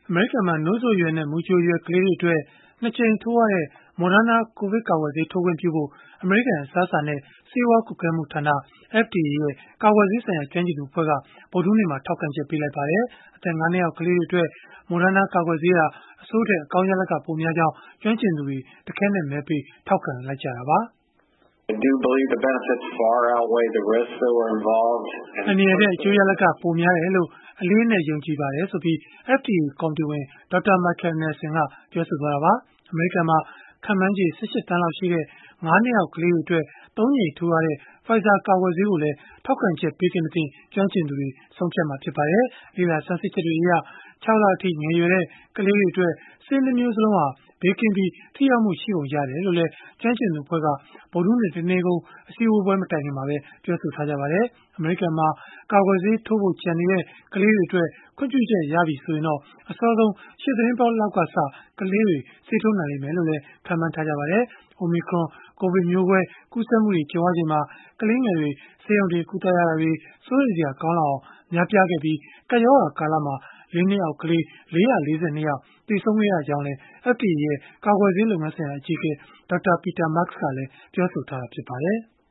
အမေရိကန်မှာနိုးစိုရွယ်နဲ့မူကြိုရွယ်ကလေးတွေအတွက်2 ကြိမ်ထိုးရတဲ့ Moderna ကိုဗစ်ကာကွယ်ဆေးထိုးခွင့်ပြုဖို့အမေရိကန်အစားအစာနဲ့ဆေးဝါးကွပ်ကဲမှုဌာန FDA ရဲ့ကာကွယ်ဆေးဆိုင်ရာကျွမ်းကျင်သူအဖွဲ့ကဗုဒ္ဓဟူးနေ့မှာထောက်ခံချက်ပေးလိုက်ပါတယ်။အသက် 5 နှစ်အောက်ကလေးတွေအတွက် Moderna ကာကွယ်ဆေးဟာအဆိုးထက်အကောင်းရလဒ်ကပိုများကြောင်းကျွမ်းကျင်သူတွေတခဲနက်မဲပေးထောက်ခံလိုက်ကြတာပါ။ I do believe the benefits far outweigh the risks that were involved. အန္တရာယ်တဲ့အကျိုးရလဒ်ကပိုများတယ်လို့အလေးနဲ့ယုံကြည်ပါတယ်ဆိုပြီး FDA ကော်မတီဝင်ဒေါက်တာ Michael Nelson ကပြောဆိုသွားတာပါ။ အမေရိကန်မှာခန့်မှန်းခြေ18 သန်းလောက်ရှိတဲ့ 5 နှစ်အောက်ကလေးတွေအတွက် 3 ကြိမ်ထိုးရတဲ့ Pfizer ကာကွယ်ဆေးကိုလည်းထောက်ခံချက်ပေးသင့်မသင့်ကျွမ်းကျင်သူတွေဆုံးဖြတ်မှာဖြစ်ပါတယ်။ လေ့လာဆန်းစစ်ချက်တွေအရ 6 လအထိငယ်ရွယ်တဲ့ကလေးတွေအတွက်ဆေး 2 မျိုးစလုံးဟာဘေးကင်းပြီးထိရောက်မှုရှိပုံရတယ်လို့လည်းကျွမ်းကျင်သူအဖွဲ့ကဗုဒ္ဓဟူးနေ့တနေ့ကုန်အစည်းအဝေးပွဲမတိုင်ခင်မှာပဲပြောဆိုထားကြပါတယ်။ အမေရိကန်မှာကာကွယ်ဆေးထိုးဖို့ကျန်နေတဲ့ကလေးတွေအတွက်ခွင့်ပြုချက်ရပြီဆိုရင်တော့အစောဆုံးရှေ့သီတင်းပတ်လောက်ကစကလေးတွေဆေးထိုးနိုင်လိမ့်မယ်လို့လည်းခန့်မှန်းထားကြပါတယ်။ Omicron ကိုဗစ်မျိုးကွဲကူးစက်မှုတွေကြုံရချိန်မှာကလေးငယ်တွေဆေးရုံတင်ကုသရတာတွေစိုးရိမ်စရာကောင်းလောက်အောင်များပြားခဲ့ပြီးကပ်ရောဂါကာလမှာ4 နှစ်အောက်ကလေး442 ယောက်သေဆုံးခဲ့ရကြောင်းလည်း FDA ရဲ့ကာကွယ်ဆေးလုပ်ငန်းဆိုင်ရာအကြီးအကဲဒေါက်တာ Peter Marks ကလည်းပြောဆိုထားတာဖြစ်ပါတယ်။